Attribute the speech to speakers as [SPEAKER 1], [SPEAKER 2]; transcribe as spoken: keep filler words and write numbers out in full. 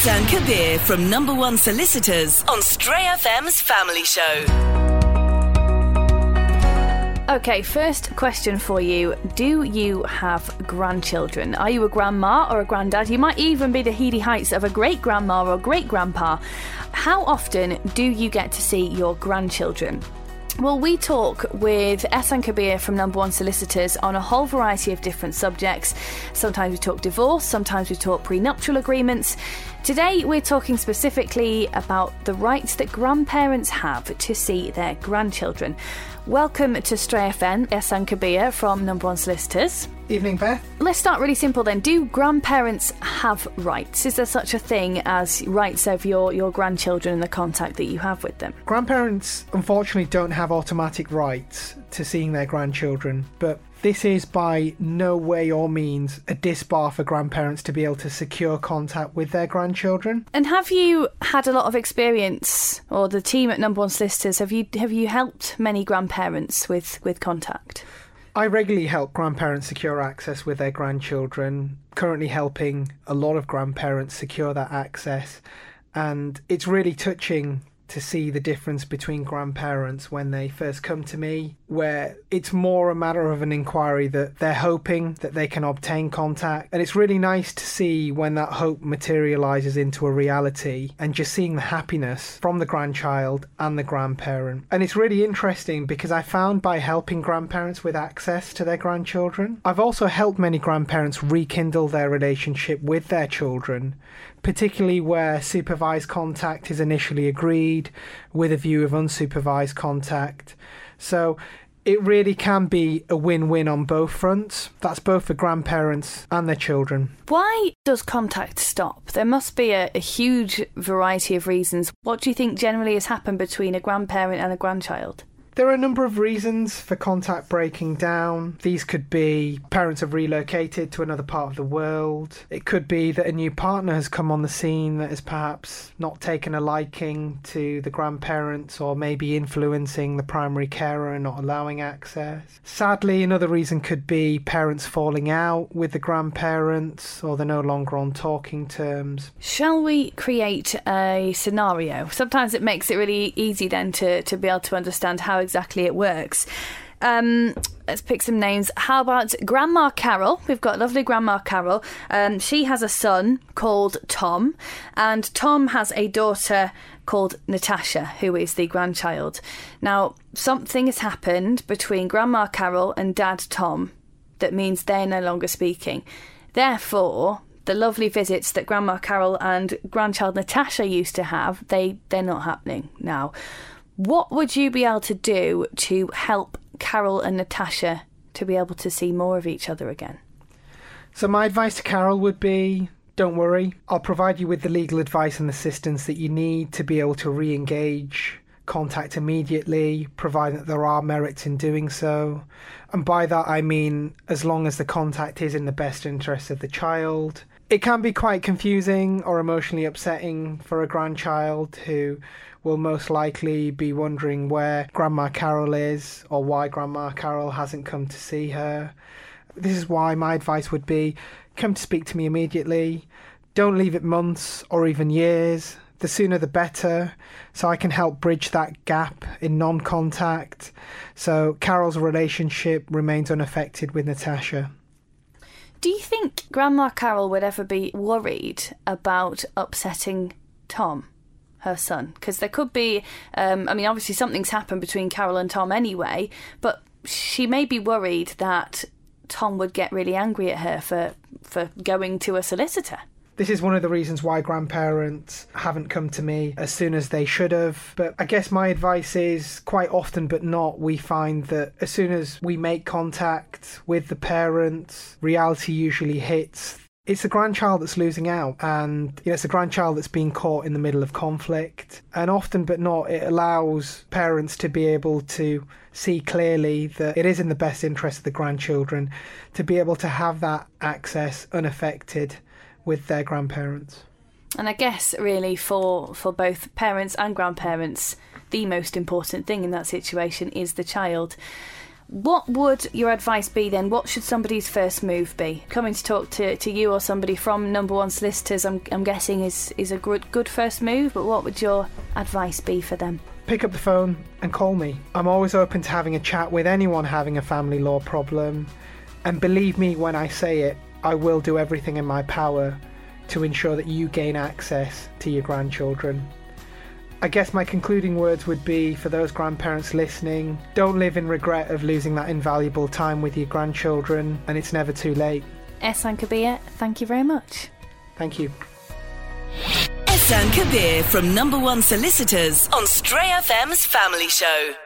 [SPEAKER 1] Ehsan Kabir from Number One Solicitors on Stray F M's Family Show.
[SPEAKER 2] Okay, first question for you. Do you have grandchildren? Are you a grandma or a granddad? You might even be the heady heights of a great-grandma or great-grandpa. How often do you get to see your grandchildren? Well, we talk with Ehsan Kabir from Number One Solicitors on a whole variety of different subjects. Sometimes we talk divorce, sometimes we talk prenuptial agreements. Today we're talking specifically about the rights that grandparents have to see their grandchildren. Welcome to Stray F M, Ehsan Kabir from Number One Solicitors.
[SPEAKER 3] Evening, Beth.
[SPEAKER 2] Let's start really simple then. Do grandparents have rights? Is there such a thing as rights over your, your grandchildren and the contact that you have with them?
[SPEAKER 3] Grandparents, unfortunately, don't have automatic rights to seeing their grandchildren, but this is by no way or means a disbar for grandparents to be able to secure contact with their grandchildren.
[SPEAKER 2] And have you had a lot of experience, or the team at Number One Solicitors, have you have you helped many grandparents with, with contact?
[SPEAKER 3] I regularly help grandparents secure access with their grandchildren, currently helping a lot of grandparents secure that access, and it's really touching to see the difference between grandparents when they first come to me, where it's more a matter of an inquiry that they're hoping that they can obtain contact. And it's really nice to see when that hope materialises into a reality and just seeing the happiness from the grandchild and the grandparent. And it's really interesting because I found by helping grandparents with access to their grandchildren, I've also helped many grandparents rekindle their relationship with their children, particularly where supervised contact is initially agreed with a view of unsupervised contact. So it really can be a win-win on both fronts. That's both for grandparents and their children.
[SPEAKER 2] Why does contact stop? There must be a, a huge variety of reasons. What do you think generally has happened between a grandparent and a grandchild?
[SPEAKER 3] There are a number of reasons for contact breaking down. These could be parents have relocated to another part of the world. It could be that a new partner has come on the scene that has perhaps not taken a liking to the grandparents or maybe influencing the primary carer and not allowing access. Sadly, another reason could be parents falling out with the grandparents or they're no longer on talking terms.
[SPEAKER 2] Shall we create a scenario? Sometimes it makes it really easy then to, to be able to understand how exactly it works. Um, let's pick some names. How about Grandma Carol? We've got lovely Grandma Carol. Um, she has a son called Tom, and Tom has a daughter called Natasha, who is the grandchild. Now, something has happened between Grandma Carol and Dad Tom that means they're no longer speaking. Therefore, the lovely visits that Grandma Carol and grandchild Natasha used to have, they, they're not happening now. What would you be able to do to help Carol and Natasha to be able to see more of each other again?
[SPEAKER 3] So my advice to Carol would be, don't worry. I'll provide you with the legal advice and assistance that you need to be able to re-engage contact immediately, provided that there are merits in doing so. And by that I mean as long as the contact is in the best interest of the child. It can be quite confusing or emotionally upsetting for a grandchild who will most likely be wondering where Grandma Carol is or why Grandma Carol hasn't come to see her. This is why my advice would be, come to speak to me immediately. Don't leave it months or even years. The sooner the better, so I can help bridge that gap in non-contact, so Carol's relationship remains unaffected with Natasha.
[SPEAKER 2] Do you think Grandma Carol would ever be worried about upsetting Tom, her son? Because there could be, um, I mean, obviously something's happened between Carol and Tom anyway, but she may be worried that Tom would get really angry at her for, for going to a solicitor.
[SPEAKER 3] This is one of the reasons why grandparents haven't come to me as soon as they should have. But I guess my advice is, quite often but not, we find that as soon as we make contact with the parents, reality usually hits. It's the grandchild that's losing out, and you know, it's the grandchild that's being caught in the middle of conflict. And often but not, it allows parents to be able to see clearly that it is in the best interest of the grandchildren to be able to have that access unaffected with their grandparents.
[SPEAKER 2] And I guess really for for both parents and grandparents, the most important thing in that situation is the child. What would your advice be then? What should somebody's first move be? Coming to talk to, to you or somebody from Number One Solicitors, I'm, I'm guessing is, is a good, good first move, but what would your advice be for them?
[SPEAKER 3] Pick up the phone and call me. I'm always open to having a chat with anyone having a family law problem. And believe me when I say it, I will do everything in my power to ensure that you gain access to your grandchildren. I guess my concluding words would be, for those grandparents listening, don't live in regret of losing that invaluable time with your grandchildren, and it's never too late.
[SPEAKER 2] Ehsan Kabir, thank you very much.
[SPEAKER 3] Thank you.
[SPEAKER 1] Ehsan Kabir from Number One Solicitors on Stray F M's Family Show.